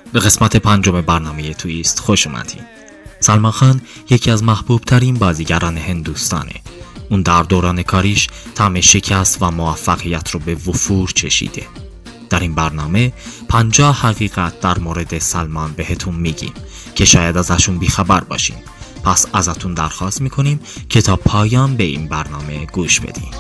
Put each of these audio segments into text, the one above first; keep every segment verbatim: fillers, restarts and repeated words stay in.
به قسمت پنجم برنامه تویست خوش اومدین. سلمان خان یکی از محبوب ترین بازیگران هندوستانه. اون در دوران کاریش طعم شکست و موفقیت رو به وفور چشیده. در این برنامه پنجاه حقیقت در مورد سلمان بهتون میگیم که شاید ازشون بیخبر باشین. پس ازتون درخواست میکنیم که تا پایان به این برنامه گوش بدین.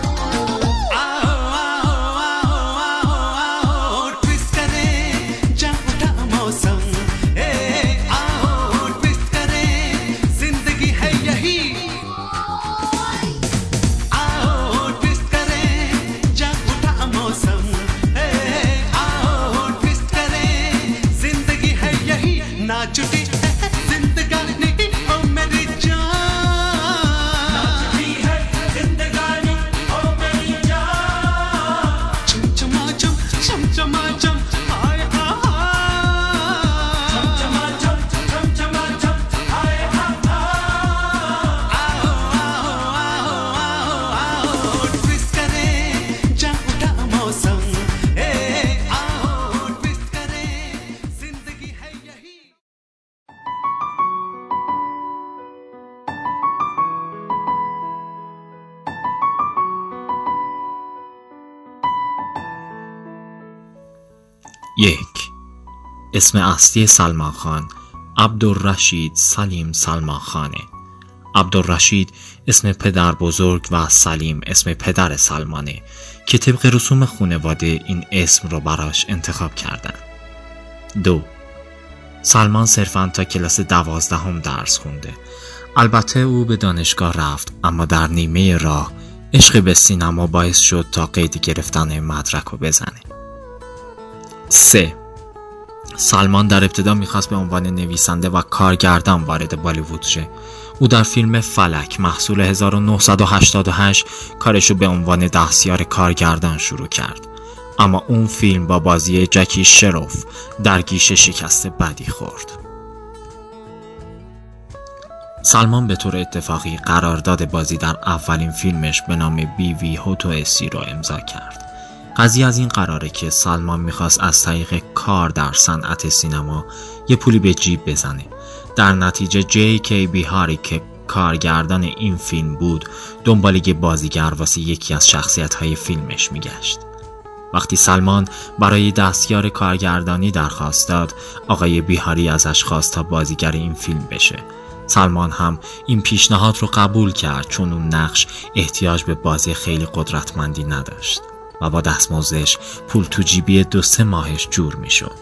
یک. اسم اصلی سلمان خان عبدالرشید سلیم سلمان خانه. عبدالرشید اسم پدر بزرگ و سلیم اسم پدر سلمانه که طبق رسوم خانواده این اسم رو براش انتخاب کردن. دو. سلمان صرفاً تا کلاس دوازدهم درس خونده. البته او به دانشگاه رفت، اما در نیمه راه عشق به سینما باعث شد تا قید گرفتن مدرک رو بزنه. سه. سلمان در ابتدا میخواست به عنوان نویسنده و کارگردان وارد بالیوود شه. او در فیلم فلک محصول هزار و نهصد و هشتاد و هشت کارشو به عنوان دستیار کارگردان شروع کرد، اما اون فیلم با بازی جکی شروف در گیشه شکست بدی خورد. سلمان به طور اتفاقی قرارداد بازی در اولین فیلمش به نام بی وی هوتو اسی رو امضا کرد. قضیه از این قراره که سلمان میخواست از طریق کار در صنعت سینما یه پولی به جیب بزنه. در نتیجه جی کی بیهاری که کارگردان این فیلم بود دنبال یه بازیگر واسه یکی از شخصیت‌های فیلمش میگشت. وقتی سلمان برای دستیار کارگردانی درخواست داد، آقای بیهاری ازش خواست تا بازیگر این فیلم بشه. سلمان هم این پیشنهاد رو قبول کرد چون اون نقش احتیاج به بازی خیلی قدرتمندی نداشت و با دستمزدش پول تو جیبی دو سه ماهش جور می شد.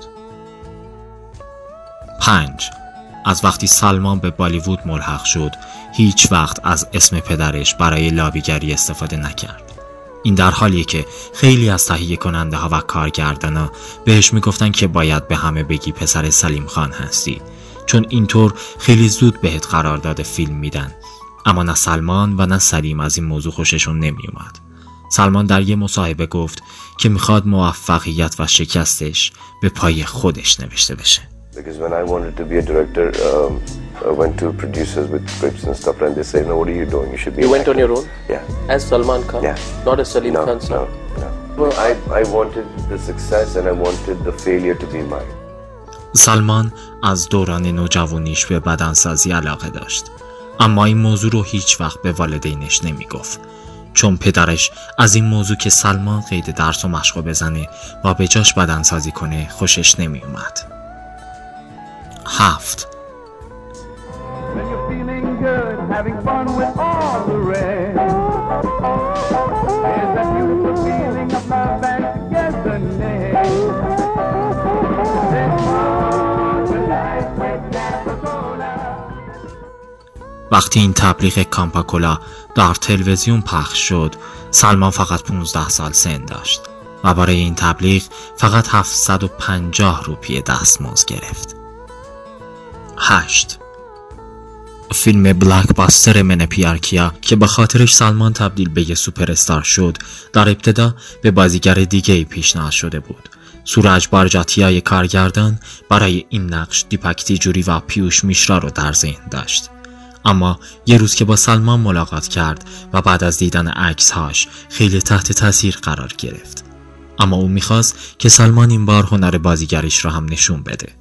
پنج. از وقتی سلمان به بالیوود ملحق شد هیچ وقت از اسم پدرش برای لابیگری استفاده نکرد. این در حالیه که خیلی از تهیه کننده ها و کارگردان ها بهش می گفتن که باید به همه بگی پسر سلیم خان هستی، چون اینطور خیلی زود بهت قرارداد فیلم میدن. اما نه سلمان و نه سلیم از این موضوع خوششون نمی اومد. سلمان در یه مصاحبه گفت که میخواد موفقیت و شکستش به پای خودش نوشته بشه. Because when I wanted to be a director, um, I went to producers with scripts and stuff, and they say, "No, what are you doing? You should be." You went on your own? Yeah. As Salman Khan? Yeah. Not as Salim no, Khan? No, no. Well, I I wanted the success and I wanted the failure to be mine. سلمان از دوران نوجوانیش به بدنسازی علاقه داشت، اما این موضوع رو هیچ وقت به والدینش نمیگفت، چون پدرش از این موضوع که سلمان قید درس و مشق بزنه و به جاش بدنسازی کنه خوشش نمی اومد. هفت. وقتی این تبلیغ کامپاکولا در تلویزیون پخش شد، سلمان فقط پانزده سال سن داشت و برای این تبلیغ فقط هفتصد و پنجاه روپیه دستمزد گرفت. هشت. فیلم بلک باستر من پیار کیا که به خاطرش سلمان تبدیل به یه سوپر استار شد، در ابتدا به بازیگر دیگه‌ای پیشنهاد شده بود. سورج بارجاتیای کارگردان برای این نقش دیپک تیجوری و پیوش میشرا رو در ذهن داشت. اما یه روز که با سلمان ملاقات کرد و بعد از دیدن عکس‌هاش خیلی تحت تاثیر قرار گرفت. اما او میخواست که سلمان این بار هنر بازیگریش رو هم نشون بده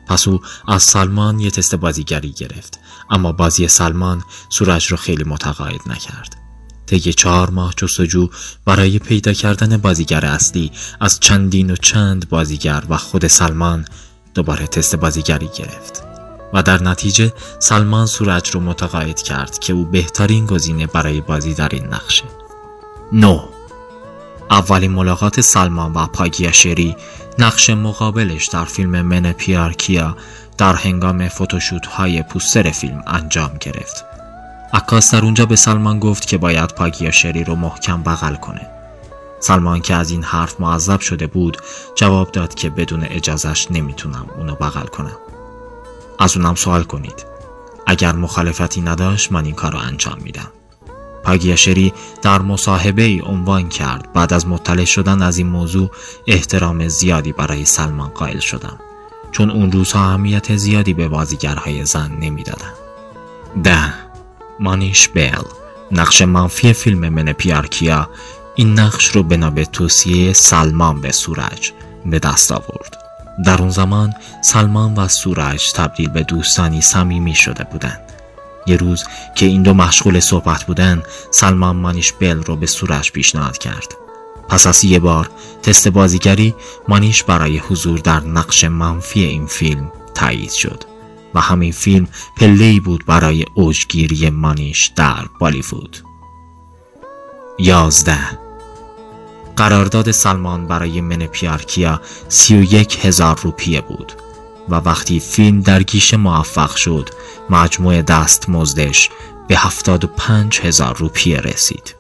پس او از سلمان یه تست بازیگری گرفت، اما بازی سلمان سورج رو خیلی متقاعد نکرد. طی چهار ماه جستجو برای پیدا کردن بازیگر اصلی از چندین و چند بازیگر و خود سلمان دوباره تست بازیگری گرفت و در نتیجه سلمان سورج رو متقاعد کرد که او بهترین گزینه برای بازی در این نقشه. نو اولین ملاقات سلمان و پاگیا شری، نقش مقابلش در فیلم من پیار کیا، در هنگام فوتوشوت های پوستر فیلم انجام گرفت. عکاس در اونجا به سلمان گفت که باید پاگیا شری رو محکم بغل کنه. سلمان که از این حرف معذب شده بود جواب داد که بدون اجازهش نمیتونم اونو بغل کنم. از اونم سوال کنید. اگر مخالفتی نداشت من این کار رو انجام میدم. پاگیا شری در مصاحبه ای عنوان کرد بعد از مطلع شدن از این موضوع احترام زیادی برای سلمان قائل شدم، چون اون روزها اهمیت زیادی به بازیگرهای زن نمیدادن. ده مانیش بیل، نقش منفی فیلم من پیار کیا، این نقش رو بنا به توصیه سلمان به سورج به دست آورد. در اون زمان سلمان و سورج تبدیل به دوستانی صمیمی شده بودند. یه روز که این دو مشغول صحبت بودن، سلمان مانیش بیل رو به سورج پیشنهاد کرد. پس از یه بار تست بازیگری، مانیش برای حضور در نقش منفی این فیلم تایید شد و همین فیلم پله‌ای بود برای اوجگیری مانیش در بالیوود. یازده قرارداد سلمان برای من پیار کیا سی و یک هزار روپیه بود و وقتی فیلم در گیشه موفق شد مجموع دستمزدش به هفتاد و پنج هزار روپیه رسید.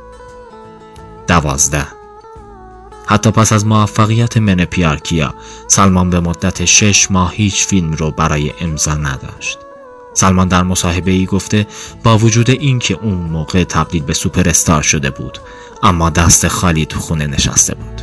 دوازده حتی پس از موفقیت من پیار کیا، سلمان به مدت شش ماه هیچ فیلم رو برای امضا نداشت. سلمان در مصاحبه‌ای گفته با وجود این که اون موقع تبدیل به سوپر استار شده بود، اما دست خالی تو خونه نشسته بود.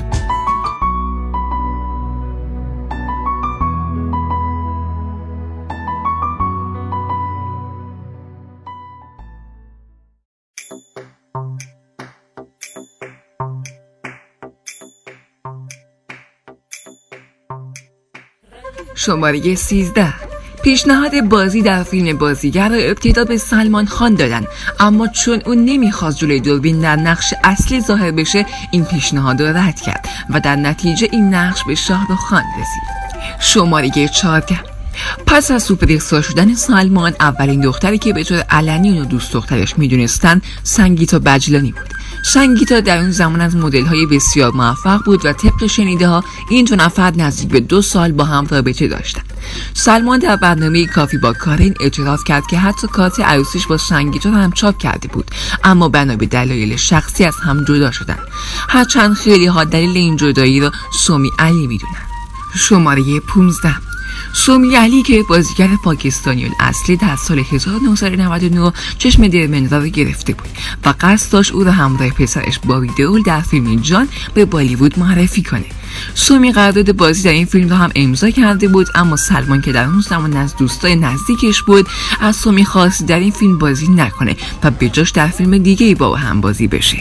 شماره سیزده پیشنهاد بازی در فیلم بازیگر را ابتدا به سلمان خان دادن، اما چون اون نمیخواست جلوی دوربین در نقش اصلی ظاهر بشه این پیشنهاد را رد کرد و در نتیجه این نقش به شاهرخ خان رسید. شماره چهارده پس از سوپر استار شدن سلمان، اولین دختری که به طور علنی اونو دوست دخترش میدونستن سنگیتا بجلانی بود. سنگیتا در اون زمان از مدل های بسیار موفق بود و طبق شنیده ها این دو نفر نزدیک به دو سال با هم رابطه داشتن. سلمان در برنامه کافی با کارین اعتراف کرد که حتی کارت عروسیش با سنگیتا هم چاپ کرده بود، اما بنا به دلایل شخصی از هم جدا شدن. هرچند خیلی ها دلیل این جدایی را سومی علی میدونن. شماره پانزده سومی علی که بازیگر پاکستانی اصلی در سال هزار و نهصد و نود و نه چشم درمنرا رو گرفته بود و قصد داشت او را همراه پسرش بابی دئول در فیلم جان به بالیوود معرفی کنه. سومی قرارداد بازی در این فیلم را هم امضا کرده بود، اما سلمان که در اون زمان از دوستای نزدیکش بود از سومی خواست در این فیلم بازی نکنه و به جاش در فیلم دیگه‌ای با هم بازی بشه.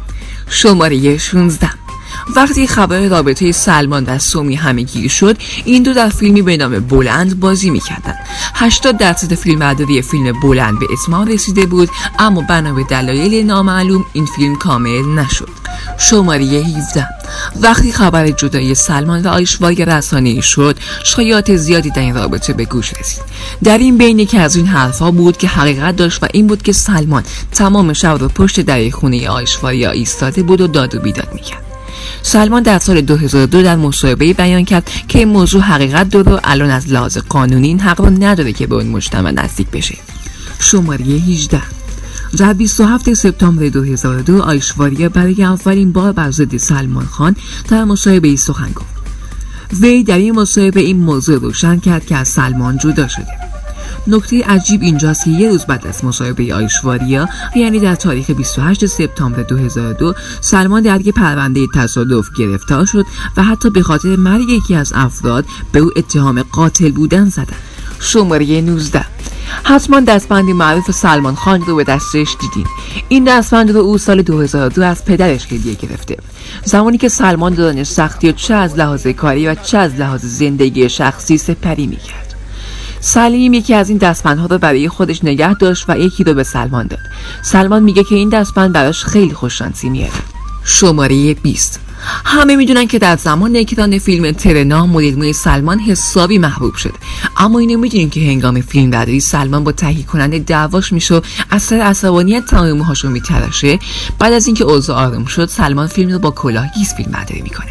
شماره شانزده وقتی خبر رابطه سلمان و سومی همه‌گیر شد، این دو در فیلمی به نام بلند بازی می‌کردند. هشتاد درصد فیلمبرداری فیلم بلند به اتمام رسیده بود، اما بنا به دلایل نامعلوم این فیلم کامل نشد. شماره هفده وقتی خبر جدایی سلمان و آیشواریا رسانه‌ای شد، شایعات زیادی در این رابطه به گوش رسید. در این بین که از این حرفا بود که حقیقت داشت و این بود که سلمان تمام شب رو پشت در خونه آیشواریا ایستاده بود و داد و بیداد می‌کرد. سلمان در سال دو هزار و دو در مصاحبه‌ای بیان کرد که این موضوع حقیقت داره و الان از لحاظ قانونی این حق رو نداره که به اون مجتمع نزدیک بشه. شماره هجده در بیست و هفتم سپتامبر دو هزار و دو آیشواریا برای اولین بار بر ضد سلمان خان در مصاحبه‌ای سخن گفت. وی در این مصاحبه این موضوع روشن کرد که از سلمان جدا شده. نکته عجیب اینجاست که یه روز بعد از مصاحبه آیشواریا، یعنی در تاریخ بیست و هشتم سپتامبر دو هزار و دو، سلمان در یک پرونده تصادف گرفتار شد و حتی به خاطر مرگ یکی از افراد به او اتهام قاتل بودن زدند. شماره نوزده حتما دستبند معروف سلمان خان رو به دستش دیدین. این دستبند رو او سال دو هزار و دو از پدرش هدیه گرفته، زمانی که سلمان دانش سختی و چه از لحاظ کاری و چه از لحاظ زندگی شخصی سپری میکرد. سلیم یکی از این دستبندها رو برای خودش نگه داشت و یکی رو به سلمان داد. سلمان میگه که این دستبند براش خیلی خوششانسی میاره. شماره بیست. همه میدونن که در زمان اکران فیلم ترنا مدل موی سلمان حسابی محبوب شد، اما اینو میدونین که هنگام فیلم برداری سلمان با تهیه کننده دعواش میشه و از سر عصبانیت تمام موهاشو میتراشه. بعد از اینکه اوضاع آروم شد سلمان فیلم رو با کلاهگیس فیلم برداری میکنه.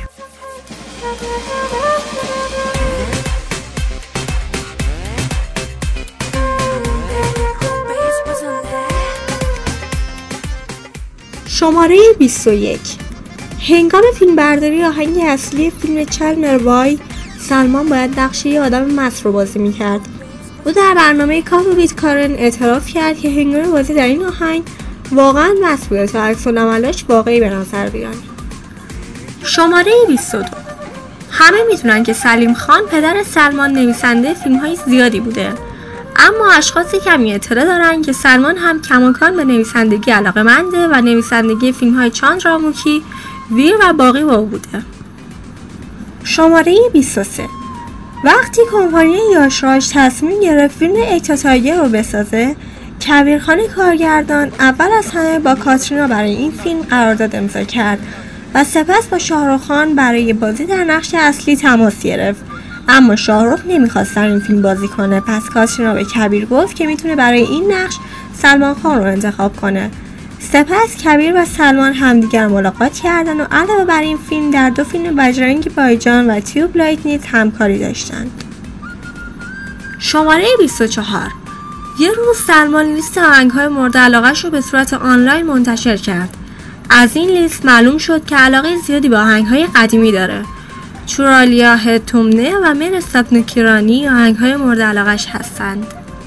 شماره بیست و یک. هنگام فیلم برداری آهنگ اصلی فیلم چلمر وای، سلمان باید نقش یه آدم مست رو بازی میکرد. او در برنامه کافی ویت کارن اعتراف کرد که هنگام بازی در این آهنگ واقعا مست بوده تا عکس‌العملاش واقعی به نظر بیان. شماره بیست و دو. همه میدونن که سلیم خان پدر سلمان نویسنده فیلم‌های زیادی بوده، اما اشخاص کمی اطلاع دارن که سلمان هم کماکان به نویسندگی علاقه‌منده و نویسندگی فیلم‌های چاندراموکی، ویر و باقی با او بوده. شماره بیست و سه. وقتی کمپانی یاشراج تصمیم گرفت فیلم ایتا تایگر رو بسازه، کبیرخان کارگردان اول از همه با کاترینا برای این فیلم قرارداد امضا کرد و سپس با شاهرخ خان برای بازی در نقش اصلی تماس گرفت. اما شاهرخ نمیخواست در این فیلم بازی کنه، پس کاترینا به کبیر گفت که میتونه برای این نقش سلمان خان رو انتخاب کنه. سپس کبیر و سلمان همدیگر ملاقات کردن و علاوه بر این فیلم در دو فیلم بجرنگی بایجان و تیوب لایت نیز همکاری داشتند. شماره بیست و چهار. یه روز سلمان لیست آهنگ‌های مورد علاقه‌اش رو به صورت آنلاین منتشر کرد. از این لیست معلوم شد که علاقه زیادی به آهنگ‌های قدیمی داره. چورالیا هتومنه و من استاپنوکیرانی آهنگ‌های مورد علاقه‌اش هستند.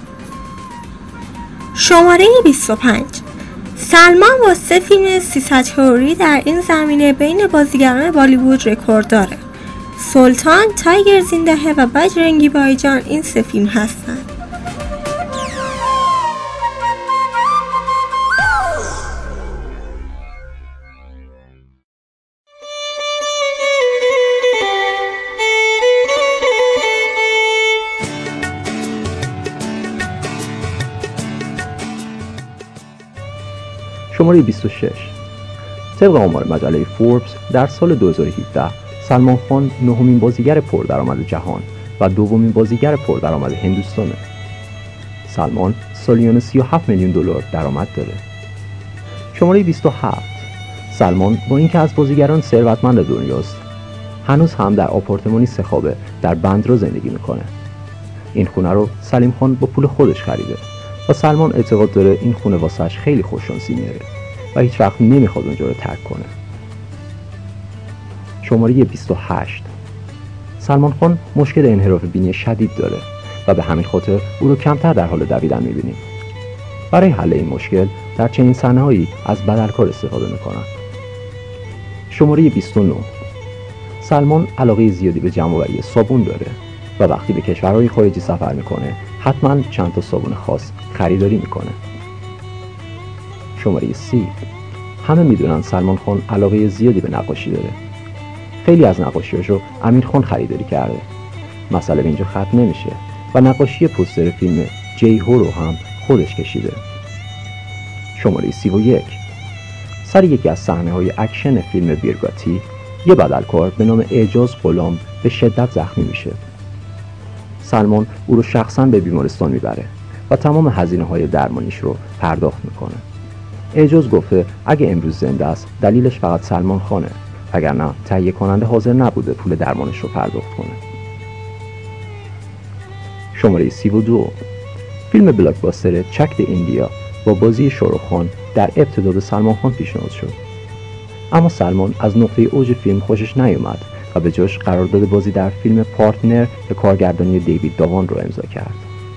شماره بیست و پنج. سلمان با سه فیلم سیصد تئوری در این زمینه بین بازیگران بالیوود رکورد داره. سلطان، تایگر زندهه و بجرنگی بایجان این سه فیلم هستند. شماره بیست و شش. طبق آمار مجله فوربس در سال دو هزار و هفده سلمان خان نهمین بازیگر پردرآمد جهان و دومین بازیگر پردرآمد هندوستانه. سلمان سالیانه سی و هفت میلیون دلار درآمد داره. شماره بیست و هفت. سلمان با اینکه از بازیگران ثروتمند دنیاست، هنوز هم در آپارتمانی سه خوابه در بندرا زندگی میکنه. این خونه رو سلیم خان با پول خودش خریده و سلمان اعتقاد داره این خونه واسش خیلی خوششانسی میاره و هیچ وقت نمیخواد اونجا رو ترک کنه. شماره بیست و هشت. سلمان خان مشکل انحراف بینی شدید داره و به همین خاطر او رو کمتر در حال دویدن میبینیم. برای حل این مشکل در چنین صحنه‌هایی از بدلکار استفاده میکنن. شماره بیست و نه. سلمان علاقه زیادی به جمع‌آوری صابون داره و وقتی به کشورهای خارجی سفر میکنه حتما چند تا صابون خاص خریداری میکنه. شماره سی. همه میدونن سلمان خان علاقه زیادی به نقاشی داره. خیلی از نقاشیاشو امیر خان خریداری کرده. مسئله به اینجا ختم نمیشه و نقاشی پوستر فیلم جی هو رو هم خودش کشیده. شماره سی و یک. سر یکی از صحنه‌های اکشن فیلم بیرگاتی یه بدلکار به نام اعجاز غلام به شدت زخمی میشه. سلمان او رو شخصاً به بیمارستان میبره و تمام هزینه‌های درمانیش رو پرداخت میکنه. اعجاز گفته اگه امروز زنده است دلیلش فقط سلمان خانه، وگرنه تهیه کننده حاضر نبوده پول درمانش رو پرداخت کنه. شماره سی و دو. فیلم بلاکباستر چک د ایندیا با بازی شاهرخ خان در ابتدا به سلمان خان پیشنهاد شد، اما سلمان از نقطه اوج فیلم خوشش نیومد و به جاش قرارداد بازی در فیلم پارتنر به کارگردانی دیوید داوان رو امضا کرد.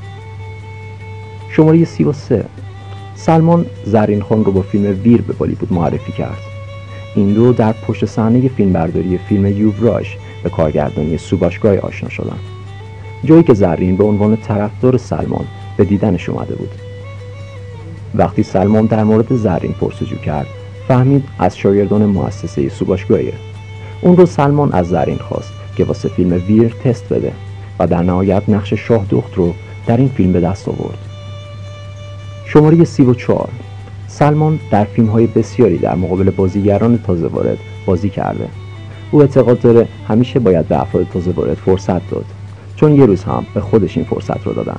شماره سی و سه. سلمان زرین خان رو با فیلم ویر به بالیوود معرفی کرد. این دو در پشت صحنه فیلمبرداری فیلم یووراژ به کارگردانی سوباش گای آشنا شدند. جایی که زرین به عنوان طرفدار سلمان به دیدنش اومده بود. وقتی سلمان در مورد زرین پرسجو کرد، فهمید از شاگردان مؤسسه سوباشگاهیه. اون رو سلمان از زرین خواست که واسه فیلم ویر تست بده و در نهایت نقش شاه دخت رو در این فیلم به دست آورد. شماره سی و چهار. سلمان در فیلم‌های بسیاری در مقابل بازیگران تازه وارد بازی کرده. او اعتقاد داره همیشه باید به افراد تازه وارد فرصت داد، چون یه روز هم به خودش این فرصت رو دادن.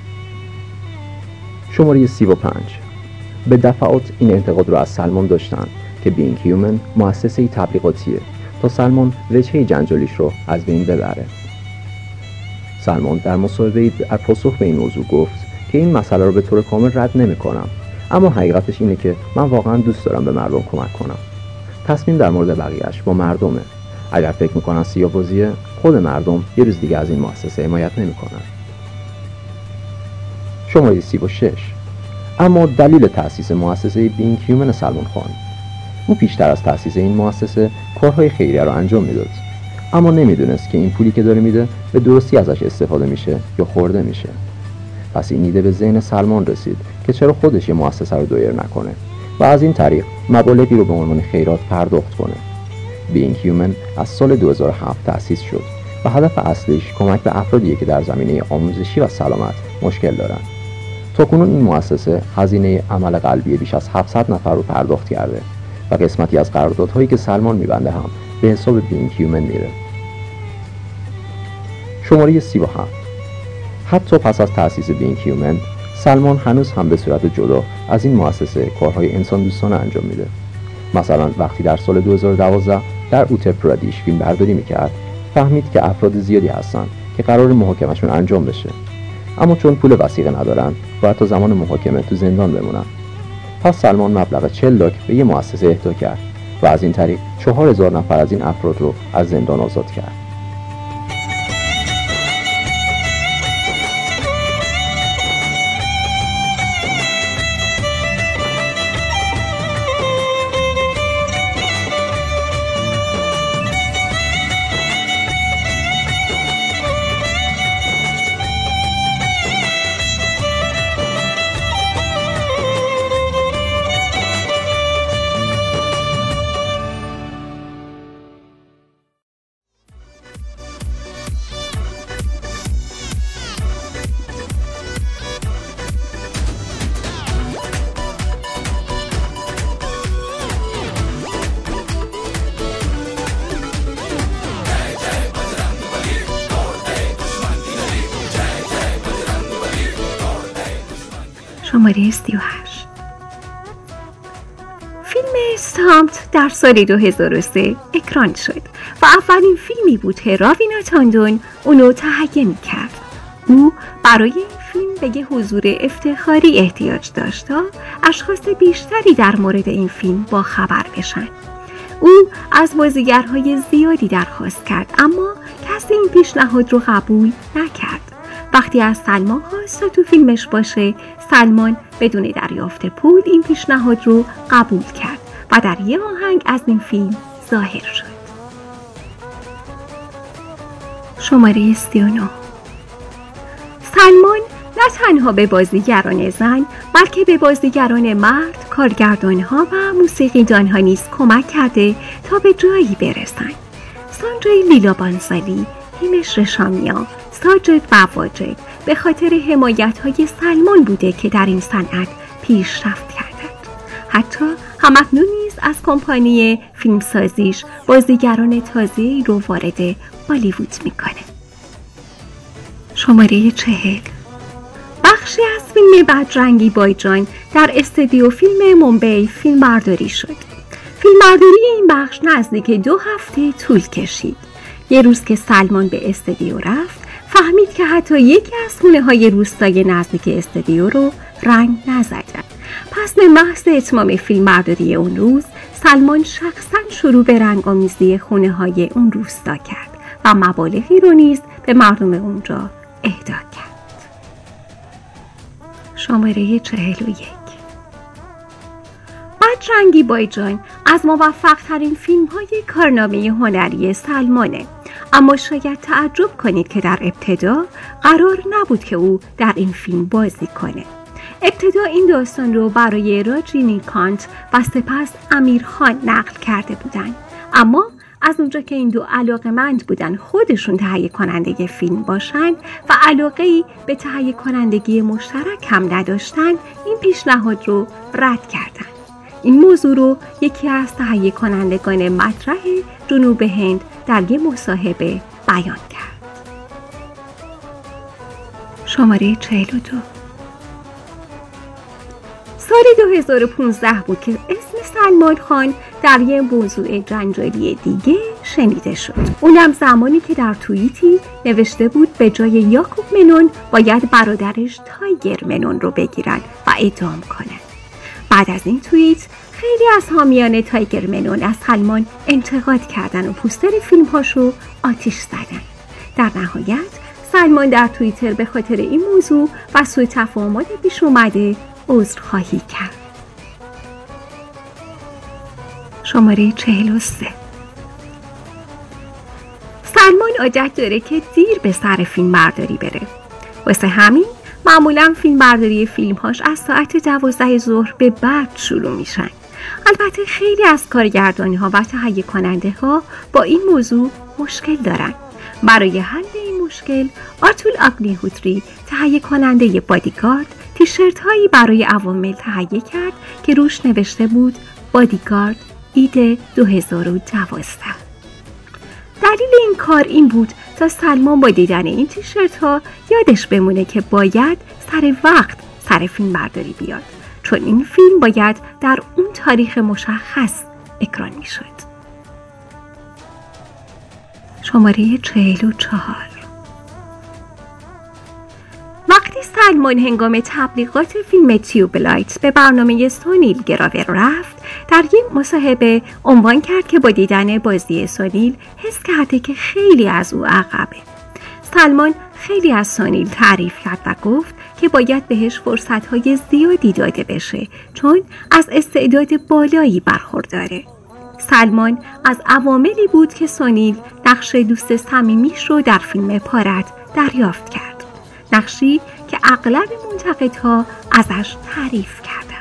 شماره سی و پنج. به دفعات این انتقاد رو از سلمان داشتن که بینگ هیومن مؤسسه تبلیغاتیه تا سلمان وجهه جنجالیش رو از بین ببره. سلمان در مصاحبه‌ای در پاسخ به این موضوع گفت که این مسئله رو به طور کامل رد نمی‌کنم، اما حقیقتش اینه که من واقعا دوست دارم به مردم کمک کنم. تصمیم در مورد بقیه‌اش با مردمه. اگر فکر می‌کنن سیاه‌بازیه، خود مردم یه روز دیگه از این مؤسسه حمایت نمی‌کنن. شماره سی و شش. اما دلیل تأسیس مؤسسه بینگ هیومن سلمان خان. او پیشتر از تأسیس این مؤسسه کارهای خیریه رو انجام میداد، اما نمیدونست که این پولی که داره میده به درستی ازش استفاده میشه یا خورده میشه. پس این ایده به ذهن سلمان رسید که چرا خودش یه مؤسسه رو دایر نکنه و از این طریق مبالغی رو به عنوان خیرات پرداخت کنه. بینگ هیومن از سال دو هزار و هفت تأسیس شد و هدف اصلیش کمک به افرادیه که در زمینه آموزشی و سلامت مشکل دارن. تاکنون این مؤسسه هزینه عمل قلبی بیش از هفتصد نفر رو پرداخت کرده و قسمتی از قراردادهایی که سلمان میبنده هم به حساب بینگ هیومن میره. شماره سی و هفت. حتی پس از تأسیس بینگ هیومن، سلمان هنوز هم به صورت جدا از این مؤسسه کارهای انسان دوستانه انجام میده. مثلا وقتی در سال دو هزار و دوازده در اوتر پرادیش فیلم برداری میکرد، فهمید که افراد زیادی هستن که قرار محاکمهشون انجام بشه، اما چون پول وثیقه ندارن باید تا زمان محاکمه تو زندان بمونن. پس سلمان مبلغ چهل لاک به یه مؤسسه اهدا کرد و از این طریق چهار هزار نفر از این افراد رو از زندان آزاد کرد. شماره سی و هشت. فیلم استامپت در سال دو هزار و سه اکران شد و اولین فیلمی بود که راوینا تاندون اونو تهیه می کرد. او برای این فیلم به یه حضور افتخاری احتیاج داشت تا اشخاص بیشتری در مورد این فیلم با خبر بشن. او از بازیگرهای زیادی درخواست کرد، اما کسی این پیشنهاد رو قبول نکرد. وقتی از سلمان خواست تا تو فیلمش باشه، سلمان بدون دریافت پول این پیشنهاد رو قبول کرد و در یه آهنگ از این فیلم ظاهر شد. شماره سی و نه. سلمان نه تنها به بازیگران زن بلکه به بازیگران مرد، کارگردانها و موسیقیدانها نیز کمک کرده تا به جایی برسن. سانجای لیلا بانسالی، هیمش رشامیا، ساجد و واجد به خاطر حمایت‌های سلمان بوده که در این صنعت پیشرفت کردند. حتی هم‌اکنون نیز از کمپانی فیلمسازیش بازیگران تازه‌ای رو وارد بالیوود میکنه. شماره چهل. بخشی از فیلم بدرنگی بایجان در استودیو فیلم ممبئی فیلم برداری شد. فیلم برداری این بخش نزدیک دو هفته طول کشید. یه روز که سلمان به استودیو رفت، فهمید که حتی یکی از خونه‌های روستای نزدیک استودیو رو رنگ نزدن. پس به محض اتمام فیلم برداری اون روز، سلمان شخصاً شروع به رنگ‌آمیزی خونه‌های اون روستا کرد و مبالغی رو نیز به مردم اونجا اهدا کرد. شماره چهل و یک. بدرنگی بایجان از موفق ترین فیلم های کارنامه هنری سلمانه، اما شاید تعجب کنید که در ابتدا قرار نبود که او در این فیلم بازی کنه. ابتدا این داستان رو برای راجینی کانت و سپس امیر خان نقل کرده بودند، اما از اونجا که این دو علاقه‌مند بودن خودشون تهیه کننده فیلم باشن و علاقه‌ای به تهیه کنندگی مشترک هم نداشتن، این پیشنهاد رو رد کردن. این موضوع رو یکی از تهیه کنندگان مطرح جنوب هند در یک مصاحبه بیان کرد. شماره چهل و دو. سال دو هزار و پانزده بود که اسم سلمان خان در یک موضوع جنجالی دیگه شنیده شد. اونم زمانی که در توییتی نوشته بود به جای یاکوب منون باید برادرش تایگر منون رو بگیرن و اعدام کنن. بعد از این توییت خیلی از حامیان تایگر منون از سلمان انتقاد کردن و پوستر فیلم هاشو آتیش زدن. در نهایت سلمان در توییتر به خاطر این موضوع و سوء تفاهمات پیش اومده عذرخواهی کرد. شماره چهل و سه. سلمان عادت داره که دیر به سر فیلم برداری بره. واسه همین معمولا فیلم برداری فیلمهاش از ساعت دوازده ظهر به بعد شروع میشن. البته خیلی از کارگردانی ها و تهیه کننده ها با این موضوع مشکل دارن. برای حل این مشکل آتول آگنیهوتری تهیه کننده بادیگارد تیشرت هایی برای عوامل تهیه کرد که روش نوشته بود بادیگارد اید دو هزار و دوازده. دلیل این کار این بود تا سلمان با دیدن این تیشرت ها یادش بمونه که باید سر وقت سر فیلم برداری بیاد، چون این فیلم باید در اون تاریخ مشخص اکران می شد. شماره چهل و چهار. وقتی سلمان هنگام تبلیغات فیلم تیوبلایت به برنامه سونیل گراور رفت، در یک مصاحبه عنوان کرد که با دیدن بازی سونیل حس کرده که خیلی از او عقبه. سلمان خیلی از سونیل تعریف کرد و گفت که باید بهش فرصت‌های زیادی داده بشه، چون از استعداد بالایی برخورداره. سلمان از عواملی بود که سونیل نقش دوست صمیمیش رو در فیلم پارت دریافت کرد، نقشی که اغلب منتقدها ازش تعریف کردند.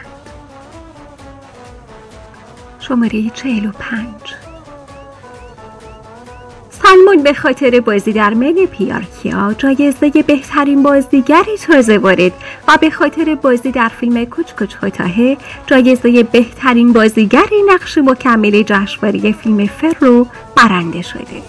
شماره چهل و پنج. سلمان به خاطر بازی در من پیارکیا جایزه بهترین بازیگری تازه وارد و به خاطر بازی در فیلم کوچ کوچ هوتاهه جایزه بهترین بازیگر نقش مکمل جشنواره فیلم فر رو برنده شده.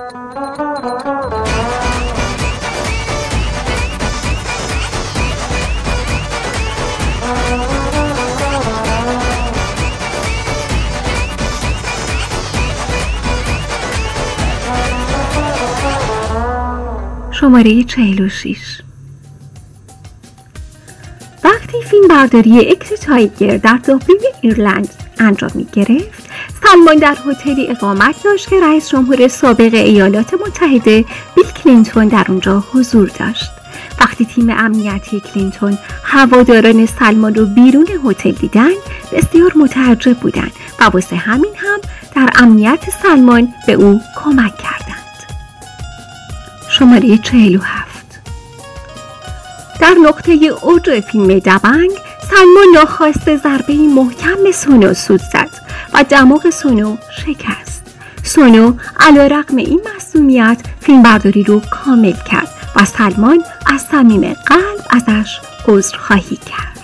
شماره چهل و شش. وقتی فیلم برداری اکس تایگر در دوبلین ایرلند انجام می گرفت، سلمان در هتلی اقامت داشت که رئیس جمهور سابق ایالات متحده بیل کلینتون در اونجا حضور داشت. وقتی تیم امنیتی کلینتون هواداران سلمان رو بیرون هتل دیدن، بسیار متعجب بودند و واسه همین هم در امنیت سلمان به او کمک کردند. شماره چهل و هفت. در نقطه اوج فیلم دبنگ، سلمان ناخواسته ضربه‌ای محکم به سونو سود زد و دماغ سونو شکست. سونو علیرغم این معصومیت فیلمبرداری رو کامل کرد و سلمان از صمیم قلب ازش عذرخواهی کرد.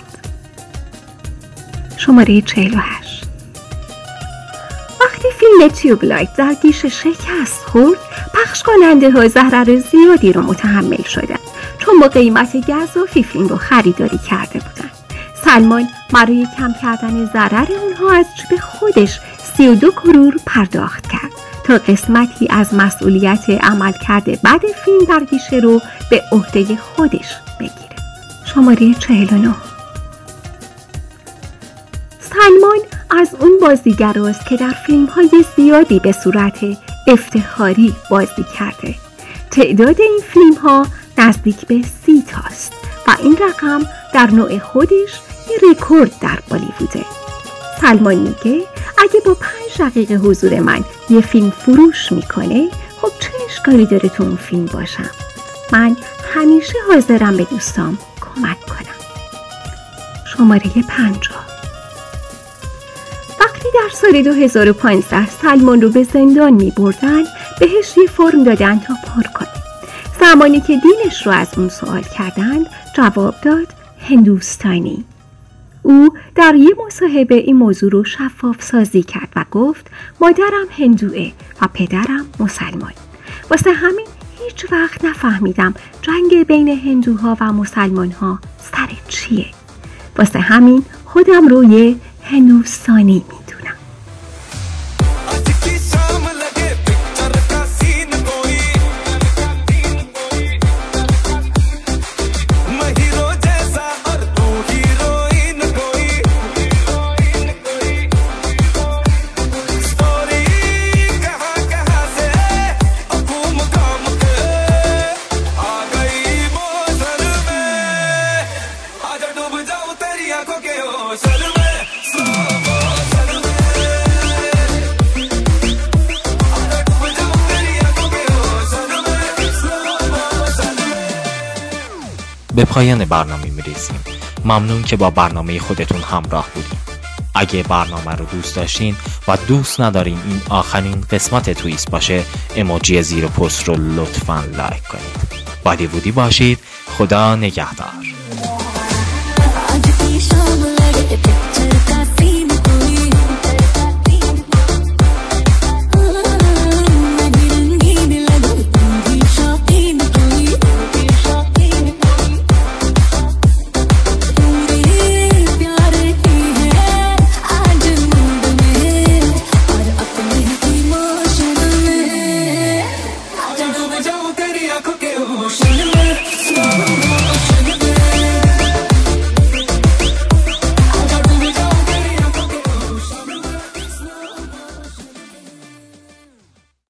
شماره چهل و هشت. وقتی فیلم تیوبلایت در گیشه شکست خورد، پخش کننده ها ضرر زیادی رو متحمل شدند، چون با قیمت گزافی فیلم رو خریداری کرده بودند. سلمان برای کم کردن ضرر اونها از جیب خودش سی و دو کرور پرداخت کرد تا قسمتی از مسئولیت عملکرد بد فیلم در گیشه رو به عهده خودش بگیره. شماره چهل و نه. سلمان از اون بازیگر است که در فیلم‌های زیادی به صورت افتخاری بازی کرده. تعداد این فیلم‌ها نزدیک به سی تاست و این رقم در نوع خودش یه رکورد در بالیووده. سلمان میگه اگه با پنج دقیقه حضور من یه فیلم فروش میکنه، خب چه اشکالی داره تو اون فیلم باشم؟ من همیشه حاضرم به دوستام کمک کنم. شماره پنجاه. وقتی در سال دو هزار و پانزده سلمان رو به زندان می بردن، بهش یه فرم دادن تا پر کنه. زمانی که دینش رو از اون سوال کردند، جواب داد هندوستانی. او در یه مصاحبه این موضوع رو شفاف سازی کرد و گفت مادرم هندوه و پدرم مسلمان. واسه همین هیچ وقت نفهمیدم جنگ بین هندوها و مسلمانها سر چیه. واسه همین خودم رو یه هندوستانی میدونم. به پایان برنامه میرسیم. ممنون که با برنامه خودتون همراه بودین. اگه برنامه رو دوست داشتین و دوست ندارین این آخرین قسمت تویست باشه، ایموجی زیر پست رو لطفاً لایک کنید. بادی بودی باشید. خدا نگهدار.